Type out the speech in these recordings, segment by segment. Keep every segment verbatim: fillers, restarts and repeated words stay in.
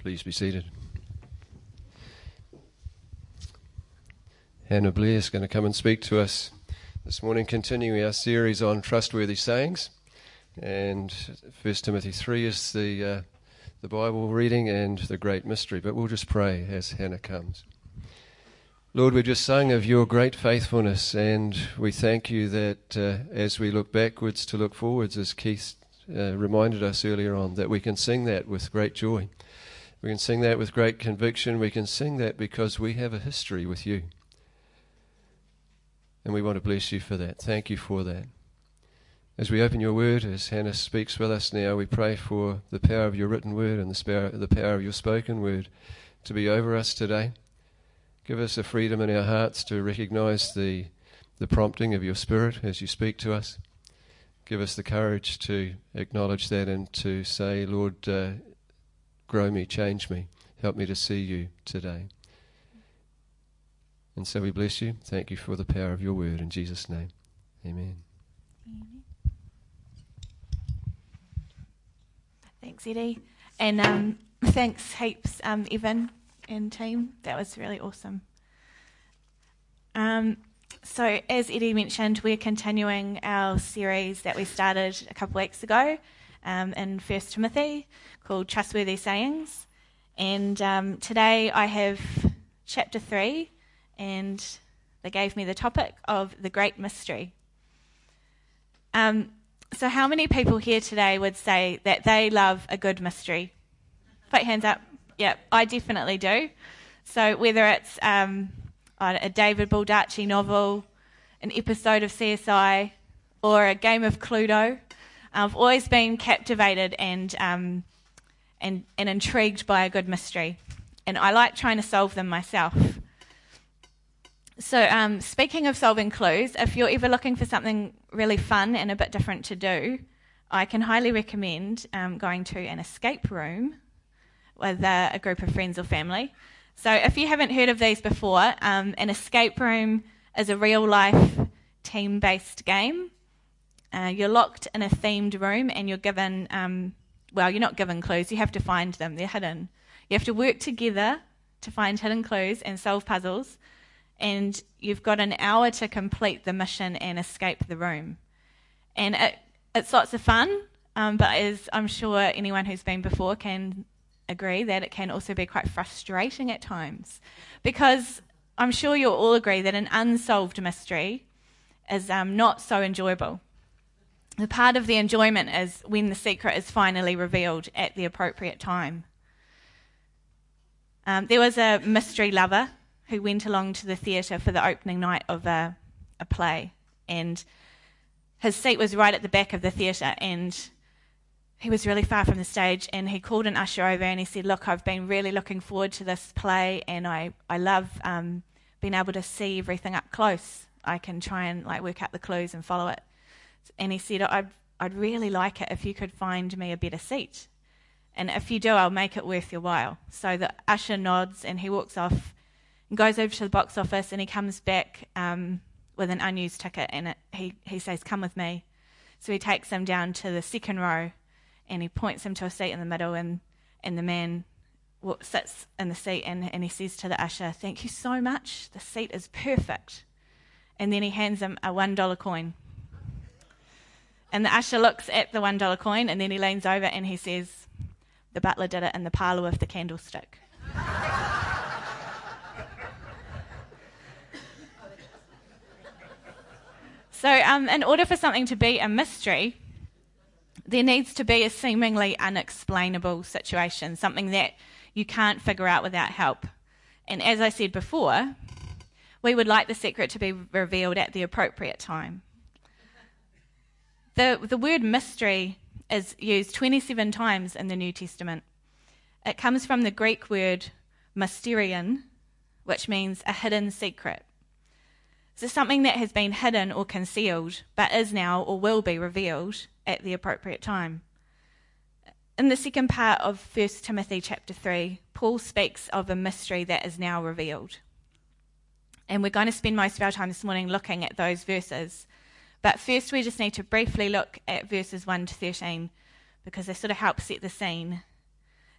Please be seated. Hannah Blair is going to come and speak to us this morning, continuing our series on trustworthy sayings. And First Timothy three is the uh, the Bible reading and the great mystery. But we'll just pray as Hannah comes. Lord, we just sung of your great faithfulness, and we thank you that uh, as we look backwards to look forwards, as Keith uh, reminded us earlier on, that we can sing that with great joy. We can sing that with great conviction. We can sing that because we have a history with you. And we want to bless you for that. Thank you for that. As we open your word, as Hannah speaks with us now, we pray for the power of your written word and the power, the power of your spoken word to be over us today. Give us a freedom in our hearts to recognize the, the prompting of your Spirit as you speak to us. Give us the courage to acknowledge that and to say, Lord, uh, grow me, change me, help me to see you today. And so we bless you. Thank you for the power of your word in Jesus' name. Amen. Amen. Thanks, Eddie. And um, thanks heaps, um, Evan and team. That was really awesome. Um, so as Eddie mentioned, we're continuing our series that we started a couple of weeks ago um, in First Timothy called Trustworthy Sayings. And um, today I have chapter three, and they gave me the topic of the great mystery. Um, so how many people here today would say that they love a good mystery? Put your hands up. Yeah, I definitely do. So whether it's um, a David Baldacci novel, an episode of C S I, or a game of Cluedo, I've always been captivated and um, and and intrigued by a good mystery, and I like trying to solve them myself. So um, speaking of solving clues, if you're ever looking for something really fun and a bit different to do, I can highly recommend um, going to an escape room with uh, a group of friends or family. So if you haven't heard of these before, um, an escape room is a real-life team-based game. Uh, you're locked in a themed room and you're given, um, well, you're not given clues, you have to find them, they're hidden. You have to work together to find hidden clues and solve puzzles, and you've got an hour to complete the mission and escape the room. And it, it's lots of fun, um, but as I'm sure anyone who's been before can agree, that it can also be quite frustrating at times, because I'm sure you'll all agree that an unsolved mystery is um, not so enjoyable. The part of the enjoyment is when the secret is finally revealed at the appropriate time. Um, there was a mystery lover who went along to the theatre for the opening night of a, a play, and his seat was right at the back of the theatre, and he was really far from the stage, and he called an usher over and he said, look, I've been really looking forward to this play, and I, I love um, being able to see everything up close. I can try and like work out the clues and follow it. And he said, I'd, I'd really like it if you could find me a better seat. And if you do, I'll make it worth your while. So the usher nods and he walks off and goes over to the box office, and he comes back um, with an unused ticket, and it, he, he says, come with me. So he takes him down to the second row, and he points him to a seat in the middle, and, and the man w- sits in the seat, and, and he says to the usher, thank you so much, the seat is perfect. And then he hands him a one dollar coin. And the usher looks at the one dollar coin, and then he leans over and he says, the butler did it in the parlour with the candlestick. So um, in order for something to be a mystery, there needs to be a seemingly unexplainable situation, something that you can't figure out without help. And as I said before, we would like the secret to be revealed at the appropriate time. The, the word mystery is used twenty-seven times in the New Testament. It comes from the Greek word mysterion, which means a hidden secret. So something that has been hidden or concealed, but is now or will be revealed at the appropriate time. In the second part of First Timothy chapter three, Paul speaks of a mystery that is now revealed. And we're going to spend most of our time this morning looking at those verses. But first we just need to briefly look at verses one to thirteen, because they sort of help set the scene.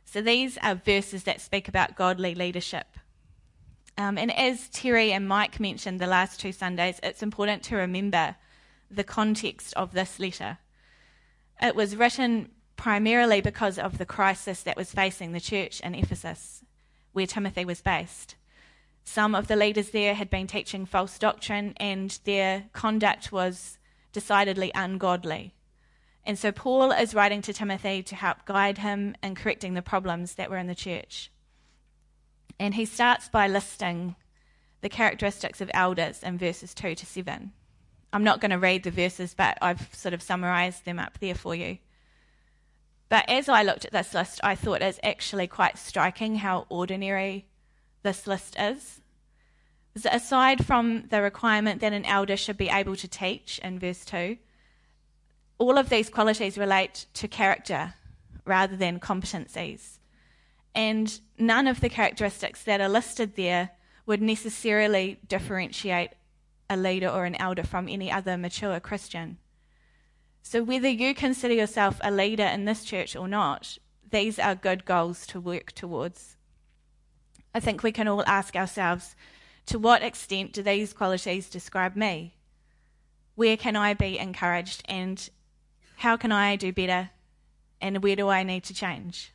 So these are verses that speak about godly leadership. Um, and as Terry and Mike mentioned the last two Sundays, it's important to remember the context of this letter. It was written primarily because of the crisis that was facing the church in Ephesus, where Timothy was based. Some of the leaders there had been teaching false doctrine, and their conduct was decidedly ungodly. And so Paul is writing to Timothy to help guide him in correcting the problems that were in the church. And he starts by listing the characteristics of elders in verses two to seven. I'm not going to read the verses, but I've sort of summarised them up there for you. But as I looked at this list, I thought it's actually quite striking how ordinary this list is. So aside from the requirement that an elder should be able to teach in verse two, all of these qualities relate to character rather than competencies. And none of the characteristics that are listed there would necessarily differentiate a leader or an elder from any other mature Christian. So whether you consider yourself a leader in this church or not, these are good goals to work towards. I think we can all ask ourselves, to what extent do these qualities describe me? Where can I be encouraged, and how can I do better, and where do I need to change?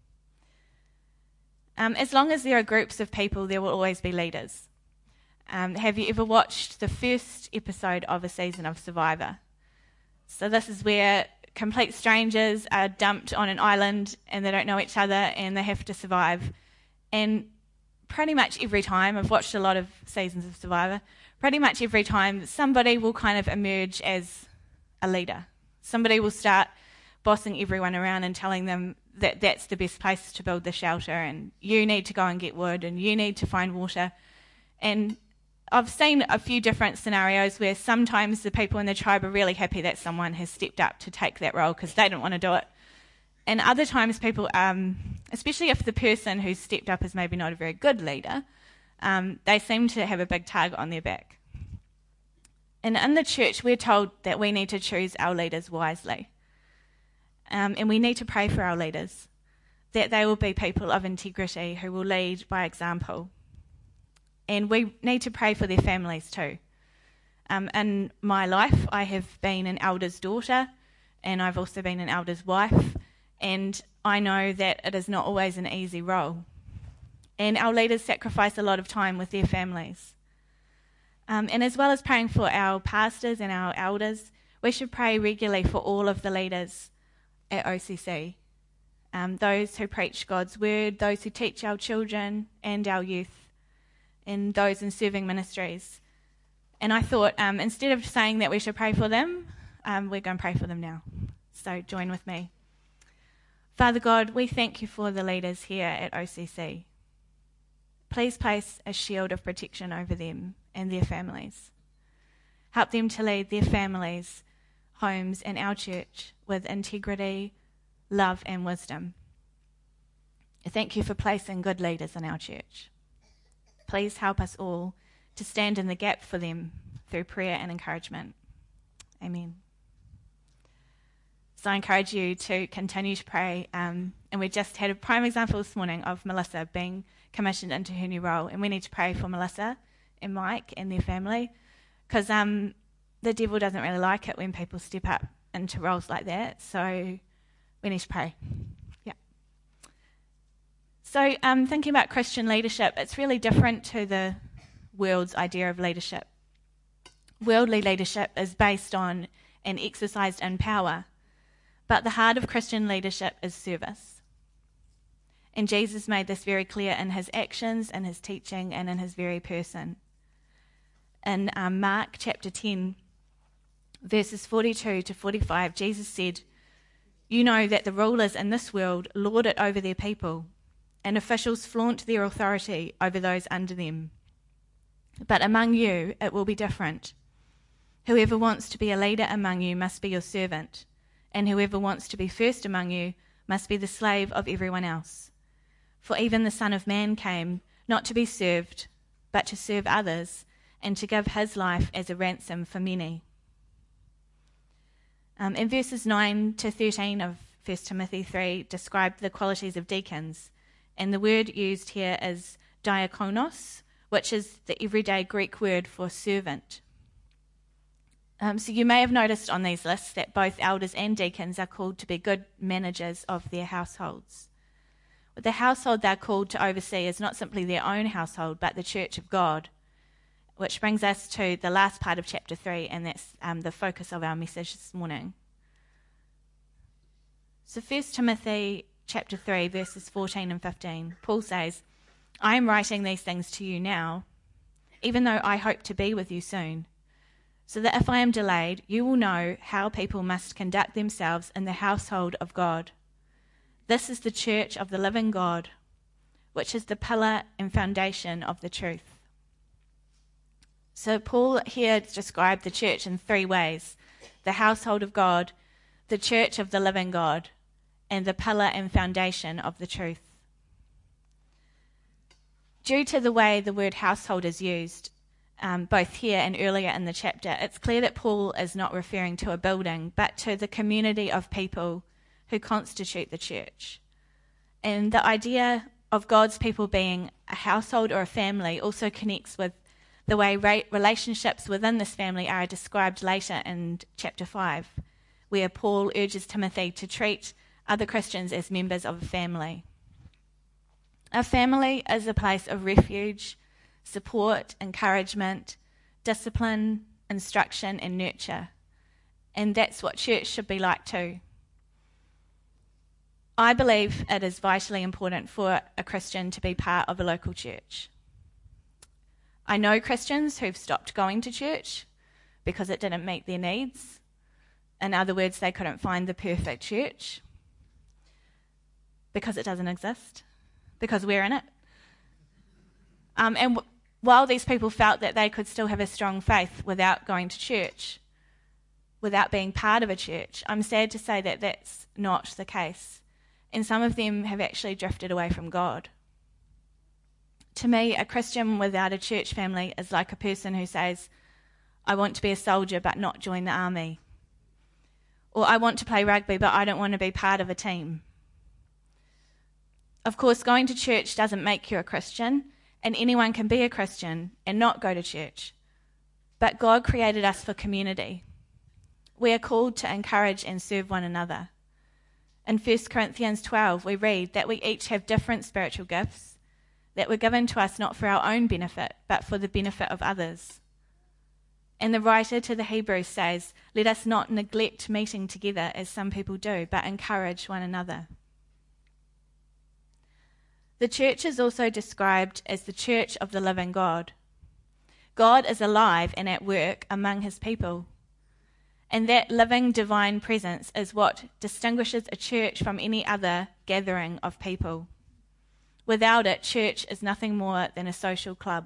Um, as long as there are groups of people, there will always be leaders. Um, have you ever watched the first episode of a season of Survivor? So this is where complete strangers are dumped on an island and they don't know each other and they have to survive. And pretty much every time, I've watched a lot of seasons of Survivor, pretty much every time somebody will kind of emerge as a leader. Somebody will start bossing everyone around and telling them that that's the best place to build the shelter, and you need to go and get wood, and you need to find water. And I've seen a few different scenarios where sometimes the people in the tribe are really happy that someone has stepped up to take that role because they don't want to do it. And other times people, um, especially if the person who's stepped up is maybe not a very good leader, um, they seem to have a big target on their back. And in the church, we're told that we need to choose our leaders wisely. Um, and we need to pray for our leaders, that they will be people of integrity who will lead by example. And we need to pray for their families too. Um, in my life, I have been an elder's daughter, and I've also been an elder's wife, and I know that it is not always an easy role. And our leaders sacrifice a lot of time with their families. Um, and as well as praying for our pastors and our elders, we should pray regularly for all of the leaders at O C C, um, those who preach God's word, those who teach our children and our youth, and those in serving ministries. And I thought, um, instead of saying that we should pray for them, um, we're going to pray for them now. So join with me. Father God, we thank you for the leaders here at O C C. Please place a shield of protection over them and their families. Help them to lead their families, homes, and our church with integrity, love, and wisdom. Thank you for placing good leaders in our church. Please help us all to stand in the gap for them through prayer and encouragement. Amen. So I encourage you to continue to pray. Um, and we just had a prime example this morning of Melissa being commissioned into her new role. And we need to pray for Melissa and Mike and their family, because um, the devil doesn't really like it when people step up into roles like that. So we need to pray. Yeah. So um, thinking about Christian leadership, it's really different to the world's idea of leadership. Worldly leadership is based on and exercised in power, but the heart of Christian leadership is service. And Jesus made this very clear in his actions, in his teaching, and in his very person. In um, Mark chapter ten, verses forty-two to forty-five, Jesus said, "You know that the rulers in this world lord it over their people, and officials flaunt their authority over those under them. But among you it will be different. Whoever wants to be a leader among you must be your servant, and whoever wants to be first among you must be the slave of everyone else. For even the Son of Man came not to be served, but to serve others, and to give his life as a ransom for many." Um, in verses nine to thirteen of First Timothy three, describe the qualities of deacons. And the word used here is diakonos, which is the everyday Greek word for servant. Um, so you may have noticed on these lists that both elders and deacons are called to be good managers of their households. The household they're called to oversee is not simply their own household, but the church of God, which brings us to the last part of chapter three, and that's um, the focus of our message this morning. So First Timothy chapter three, verses fourteen and fifteen, Paul says, I am writing these things to you now, even though I hope to be with you soon, so that if I am delayed, you will know how people must conduct themselves in the household of God. This is the church of the living God, which is the pillar and foundation of the truth. So Paul here described the church in three ways: the household of God, the church of the living God, and the pillar and foundation of the truth. Due to the way the word household is used, um, both here and earlier in the chapter, it's clear that Paul is not referring to a building, but to the community of people who constitute the church. And the idea of God's people being a household or a family also connects with the way ra- relationships within this family are described later in chapter five, where Paul urges Timothy to treat other Christians as members of a family. A family is a place of refuge, support, encouragement, discipline, instruction, and nurture. And that's what church should be like too. I believe it is vitally important for a Christian to be part of a local church. I know Christians who've stopped going to church because it didn't meet their needs. In other words, they couldn't find the perfect church because it doesn't exist, because we're in it. Um, and w- while these people felt that they could still have a strong faith without going to church, without being part of a church, I'm sad to say that that's not the case. And some of them have actually drifted away from God. To me, a Christian without a church family is like a person who says, I want to be a soldier but not join the army. Or I want to play rugby but I don't want to be part of a team. Of course, going to church doesn't make you a Christian, and anyone can be a Christian and not go to church. But God created us for community. We are called to encourage and serve one another. In First Corinthians twelve, we read that we each have different spiritual gifts that were given to us not for our own benefit, but for the benefit of others. And the writer to the Hebrews says, let us not neglect meeting together as some people do, but encourage one another. The church is also described as the church of the living God. God is alive and at work among his people. And that living divine presence is what distinguishes a church from any other gathering of people. Without it, church is nothing more than a social club.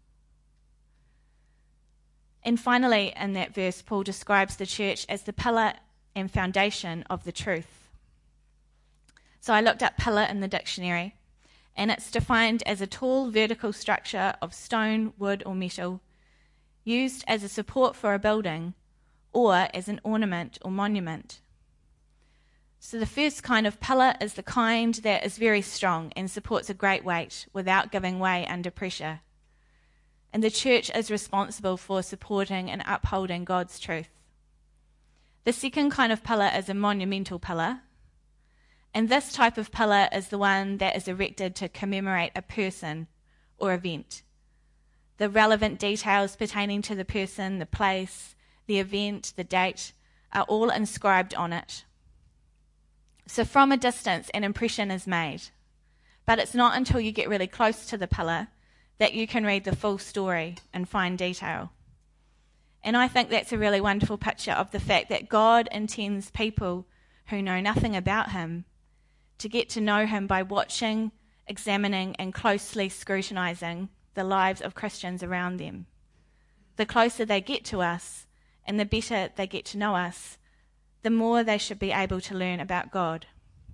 And finally, in that verse, Paul describes the church as the pillar and foundation of the truth. So I looked up pillar in the dictionary, and it's defined as a tall vertical structure of stone, wood, or metal, used as a support for a building, or as an ornament or monument. So the first kind of pillar is the kind that is very strong and supports a great weight without giving way under pressure. And the church is responsible for supporting and upholding God's truth. The second kind of pillar is a monumental pillar. And this type of pillar is the one that is erected to commemorate a person or event. The relevant details pertaining to the person, the place, the event, the date, are all inscribed on it. So from a distance, an impression is made. But it's not until you get really close to the pillar that you can read the full story in fine detail. And I think that's a really wonderful picture of the fact that God intends people who know nothing about him to get to know him by watching, examining, and closely scrutinizing the lives of Christians around them. The closer they get to us, and the better they get to know us, the more they should be able to learn about God.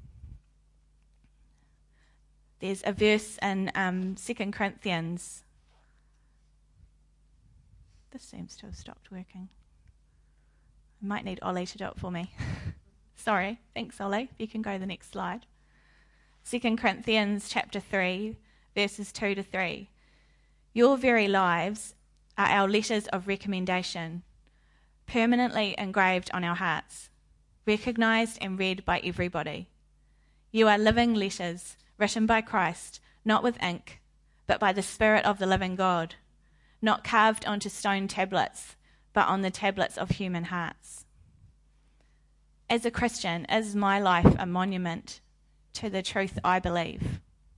There's a verse in um, Second Corinthians. This seems to have stopped working. I might need Ollie to do it for me. Sorry, thanks, Ollie. If you can go to the next slide. Second Corinthians chapter three, verses two to three. Your very lives are our letters of recommendation, permanently engraved on our hearts, recognised and read by everybody. You are living letters written by Christ, not with ink, but by the Spirit of the living God, not carved onto stone tablets, but on the tablets of human hearts. As a Christian, is my life a monument to the truth I believe?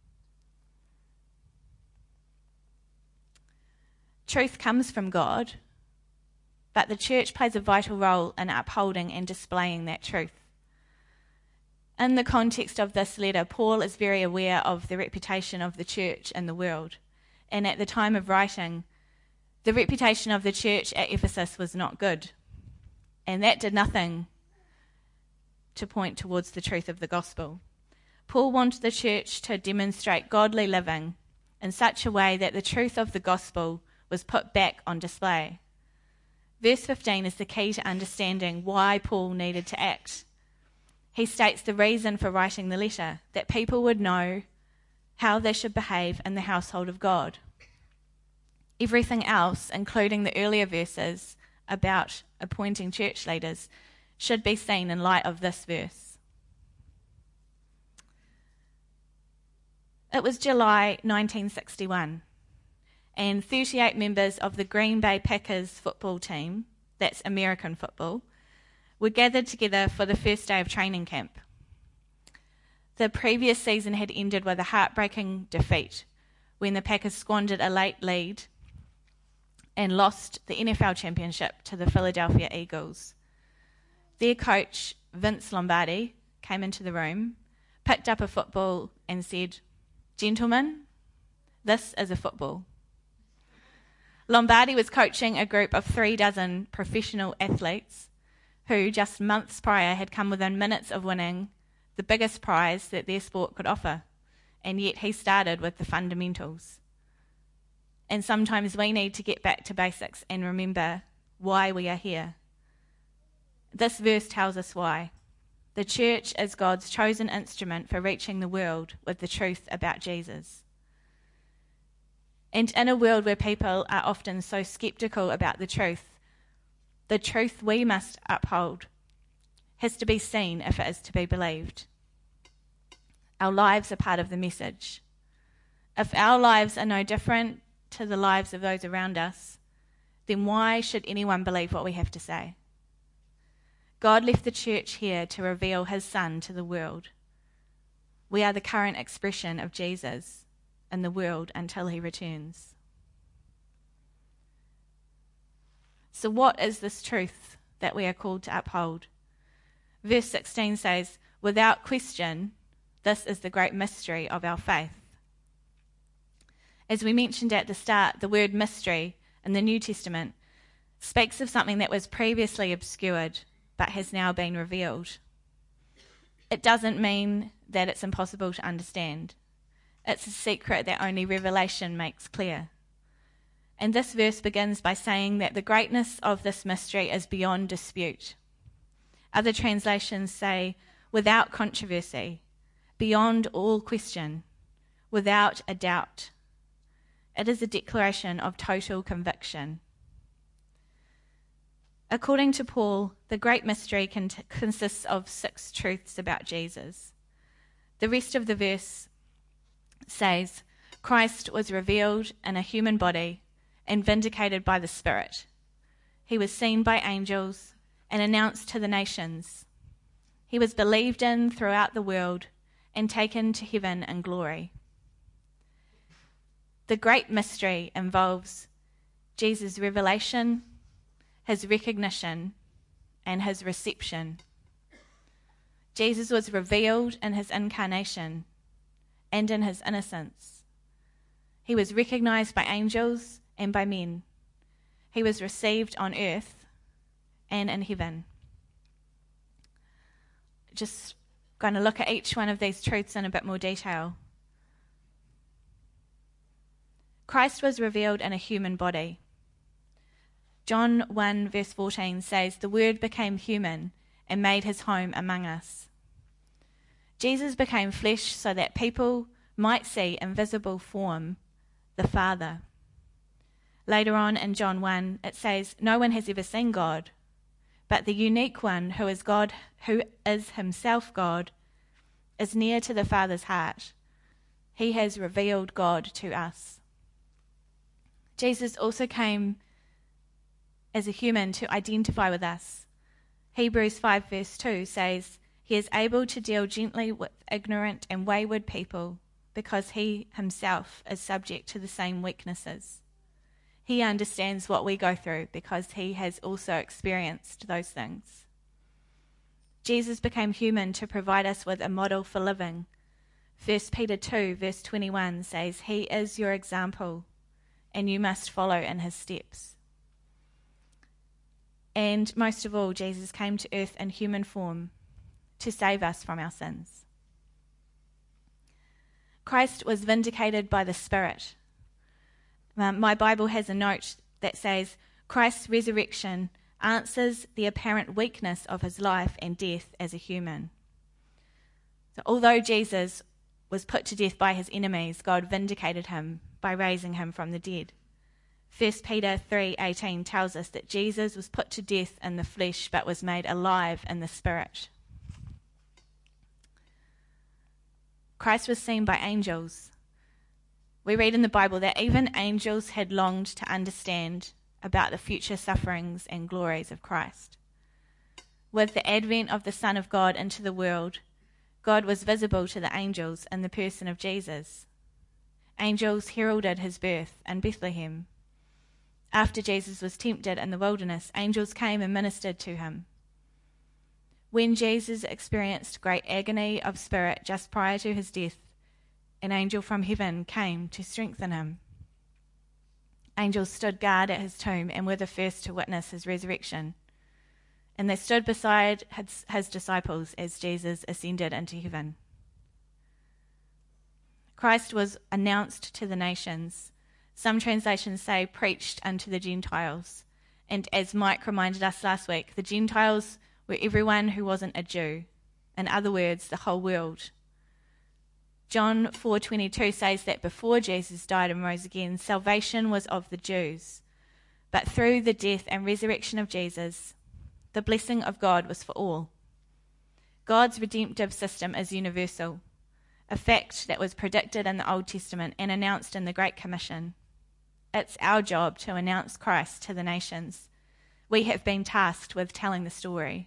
Truth comes from God, but the church plays a vital role in upholding and displaying that truth. In the context of this letter, Paul is very aware of the reputation of the church in the world, and at the time of writing, the reputation of the church at Ephesus was not good, and that did nothing to point towards the truth of the gospel. Paul wanted the church to demonstrate godly living in such a way that the truth of the gospel was put back on display. Verse fifteen is the key to understanding why Paul needed to act. He states the reason for writing the letter, that people would know how they should behave in the household of God. Everything else, including the earlier verses about appointing church leaders, should be seen in light of this verse. It was July nineteen sixty-one, and thirty-eight members of the Green Bay Packers football team, that's American football, were gathered together for the first day of training camp. The previous season had ended with a heartbreaking defeat when the Packers squandered a late lead and lost the N F L championship to the Philadelphia Eagles. Their coach, Vince Lombardi, came into the room, picked up a football and said, "Gentlemen, this is a football." Lombardi was coaching a group of three dozen professional athletes who just months prior had come within minutes of winning the biggest prize that their sport could offer, and yet he started with the fundamentals. And sometimes we need to get back to basics and remember why we are here. This verse tells us why. The church is God's chosen instrument for reaching the world with the truth about Jesus. And in a world where people are often so skeptical about the truth, the truth we must uphold has to be seen if it is to be believed. Our lives are part of the message. If our lives are no different to the lives of those around us, then why should anyone believe what we have to say? God left the church here to reveal his Son to the world. We are the current expression of Jesus in the world until he returns. So what is this truth that we are called to uphold? Verse sixteen says, "Without question, this is the great mystery of our faith." As we mentioned at the start, the word mystery in the New Testament speaks of something that was previously obscured but has now been revealed. It doesn't mean that it's impossible to understand. It's a secret that only revelation makes clear. And this verse begins by saying that the greatness of this mystery is beyond dispute. Other translations say, without controversy, beyond all question, without a doubt. It is a declaration of total conviction. According to Paul, the great mystery con- consists of six truths about Jesus. The rest of the verse says, Christ was revealed in a human body and vindicated by the Spirit. He was seen by angels and announced to the nations. He was believed in throughout the world and taken to heaven in glory. The great mystery involves Jesus' revelation, his recognition, and his reception. Jesus was revealed in his incarnation and in his innocence. He was recognized by angels and by men. He was received on earth and in heaven. Just going to look at each one of these truths in a bit more detail. Christ was revealed in a human body. John one verse fourteen says, "The Word became human and made his home among us. Jesus became flesh so that people might see in visible form the Father. Later on in John one, it says, "No one has ever seen God, but the unique one who is God, who is himself God, is near to the Father's heart. He has revealed God to us." Jesus also came as a human to identify with us. Hebrews five verse two says, "He is able to deal gently with ignorant and wayward people because he himself is subject to the same weaknesses." He understands what we go through because he has also experienced those things. Jesus became human to provide us with a model for living. First Peter two verse twenty-one says, "He is your example, and you must follow in his steps." And most of all, Jesus came to earth in human form to save us from our sins. Christ was vindicated by the Spirit. Um, my Bible has a note that says, Christ's resurrection answers the apparent weakness of his life and death as a human. So although Jesus was put to death by his enemies, God vindicated him by raising him from the dead. First Peter three eighteen tells us that Jesus was put to death in the flesh but was made alive in the Spirit. Christ was seen by angels. We read in the Bible that even angels had longed to understand about the future sufferings and glories of Christ. With the advent of the Son of God into the world, God was visible to the angels in the person of Jesus. Angels heralded his birth in Bethlehem. After Jesus was tempted in the wilderness, angels came and ministered to him. When Jesus experienced great agony of spirit just prior to his death, an angel from heaven came to strengthen him. Angels stood guard at his tomb and were the first to witness his resurrection. And they stood beside his, his disciples as Jesus ascended into heaven. Christ was announced to the nations. Some translations say preached unto the Gentiles. And as Mike reminded us last week, the Gentiles were everyone who wasn't a Jew. In other words, the whole world. John four twenty-two says that before Jesus died and rose again, salvation was of the Jews. But through the death and resurrection of Jesus, the blessing of God was for all. God's redemptive system is universal, a fact that was predicted in the Old Testament and announced in the Great Commission. It's our job to announce Christ to the nations. We have been tasked with telling the story.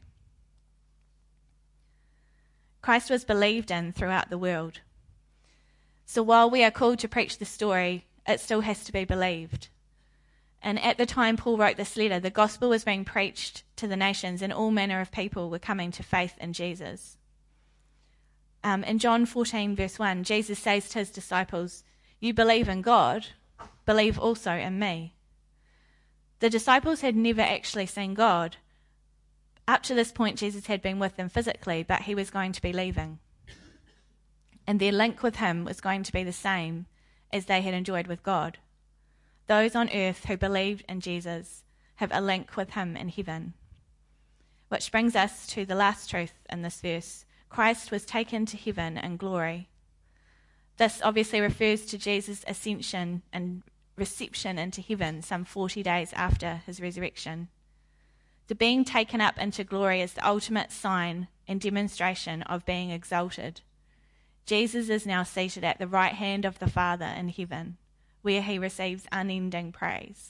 Christ was believed in throughout the world. So while we are called to preach the story, it still has to be believed. And at the time Paul wrote this letter, the gospel was being preached to the nations and all manner of people were coming to faith in Jesus. Um, in John fourteen verse one, Jesus says to his disciples, "You believe in God, believe also in me." The disciples had never actually seen God. Up to this point, Jesus had been with them physically, but he was going to be leaving. And their link with him was going to be the same as they had enjoyed with God. Those on earth who believed in Jesus have a link with him in heaven. Which brings us to the last truth in this verse. Christ was taken to heaven in glory. This obviously refers to Jesus' ascension and reception into heaven some forty days after his resurrection. The being taken up into glory is the ultimate sign and demonstration of being exalted. Jesus is now seated at the right hand of the Father in heaven, where he receives unending praise.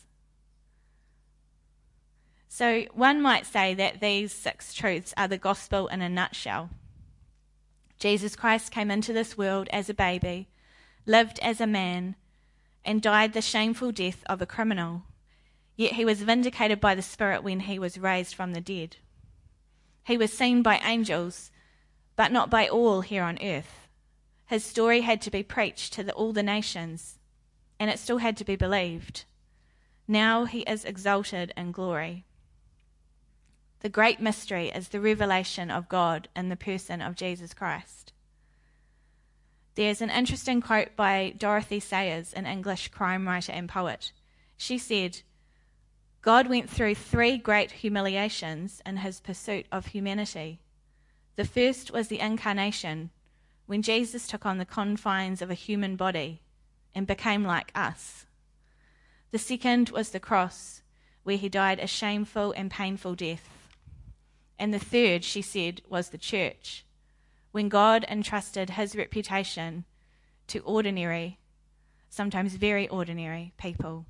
So one might say that these six truths are the gospel in a nutshell. Jesus Christ came into this world as a baby, lived as a man, and died the shameful death of a criminal. Yet he was vindicated by the Spirit when he was raised from the dead. He was seen by angels, but not by all here on earth. His story had to be preached to the, all the nations, and it still had to be believed. Now he is exalted in glory. The great mystery is the revelation of God in the person of Jesus Christ. There's an interesting quote by Dorothy Sayers, an English crime writer and poet. She said, God went through three great humiliations in his pursuit of humanity. The first was the incarnation, when Jesus took on the confines of a human body and became like us. The second was the cross, where he died a shameful and painful death. And the third, she said, was the church, when God entrusted his reputation to ordinary, sometimes very ordinary people.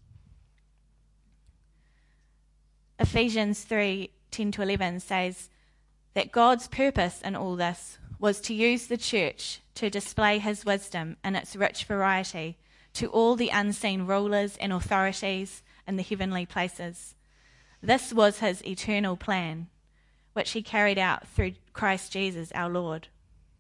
Ephesians three ten to eleven says that God's purpose in all this was to use the church to display his wisdom in its rich variety to all the unseen rulers and authorities in the heavenly places. This was his eternal plan, which he carried out through Christ Jesus our Lord.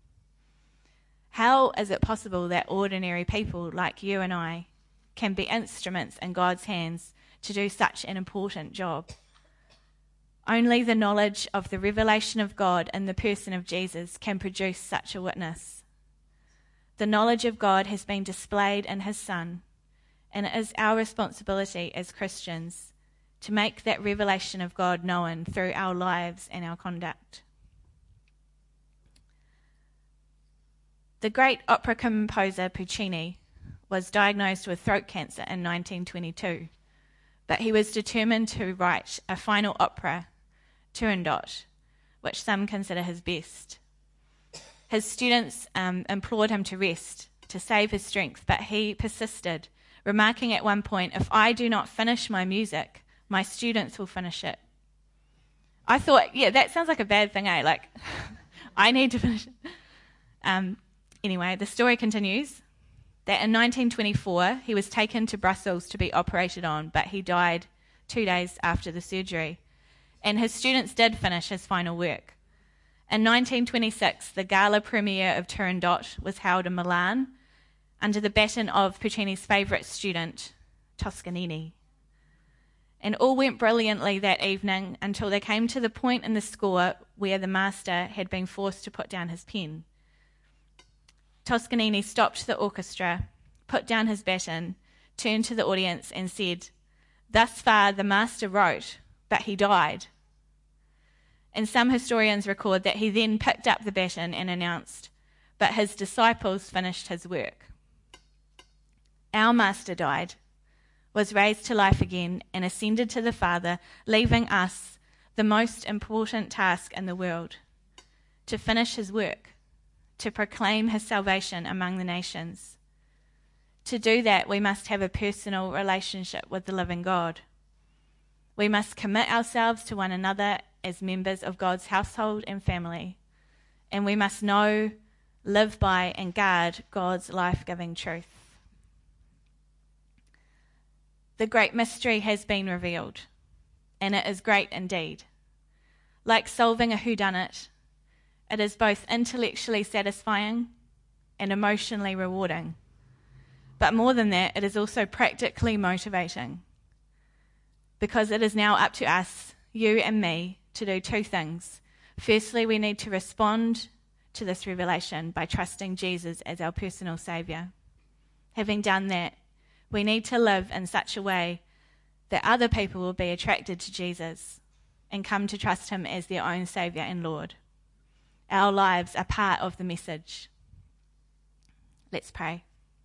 How is it possible that ordinary people like you and I can be instruments in God's hands to do such an important job? Only the knowledge of the revelation of God in the person of Jesus can produce such a witness. The knowledge of God has been displayed in his Son, and it is our responsibility as Christians to make that revelation of God known through our lives and our conduct. The great opera composer Puccini was diagnosed with throat cancer in nineteen twenty-two, but he was determined to write a final opera, Turandot, which some consider his best. His students um, implored him to rest, to save his strength, but he persisted, remarking at one point, "If I do not finish my music, my students will finish it." I thought, yeah, that sounds like a bad thing, eh? Like, I need to finish it. Um, anyway, the story continues that in nineteen twenty-four, he was taken to Brussels to be operated on, but he died two days after the surgery. And his students did finish his final work. In nineteen twenty-six, the gala premiere of Turandot was held in Milan under the baton of Puccini's favourite student, Toscanini. And all went brilliantly that evening until they came to the point in the score where the master had been forced to put down his pen. Toscanini stopped the orchestra, put down his baton, turned to the audience and said, "Thus far the master wrote, but he died." And some historians record that he then picked up the baton and announced, "But his disciples finished his work." Our master died, was raised to life again, and ascended to the Father, leaving us the most important task in the world, to finish his work, to proclaim his salvation among the nations. To do that, we must have a personal relationship with the living God. We must commit ourselves to one another as members of God's household and family, and we must know, live by, and guard God's life-giving truth. The great mystery has been revealed, and it is great indeed. Like solving a whodunit, it is both intellectually satisfying and emotionally rewarding. But more than that, it is also practically motivating, because it is now up to us, you and me, to do two things. Firstly, we need to respond to this revelation by trusting Jesus as our personal Saviour. Having done that, we need to live in such a way that other people will be attracted to Jesus and come to trust him as their own Saviour and Lord. Our lives are part of the message. Let's pray.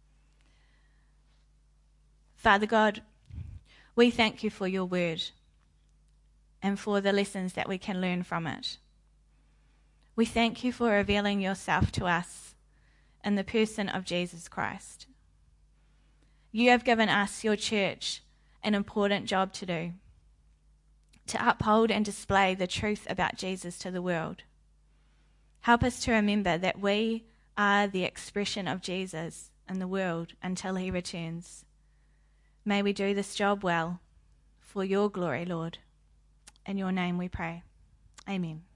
Father God, we thank you for your word and for the lessons that we can learn from it. We thank you for revealing yourself to us in the person of Jesus Christ. You have given us, your church, an important job to do, to uphold and display the truth about Jesus to the world. Help us to remember that we are the expression of Jesus in the world until he returns. May we do this job well, for your glory, Lord. In your name we pray. Amen.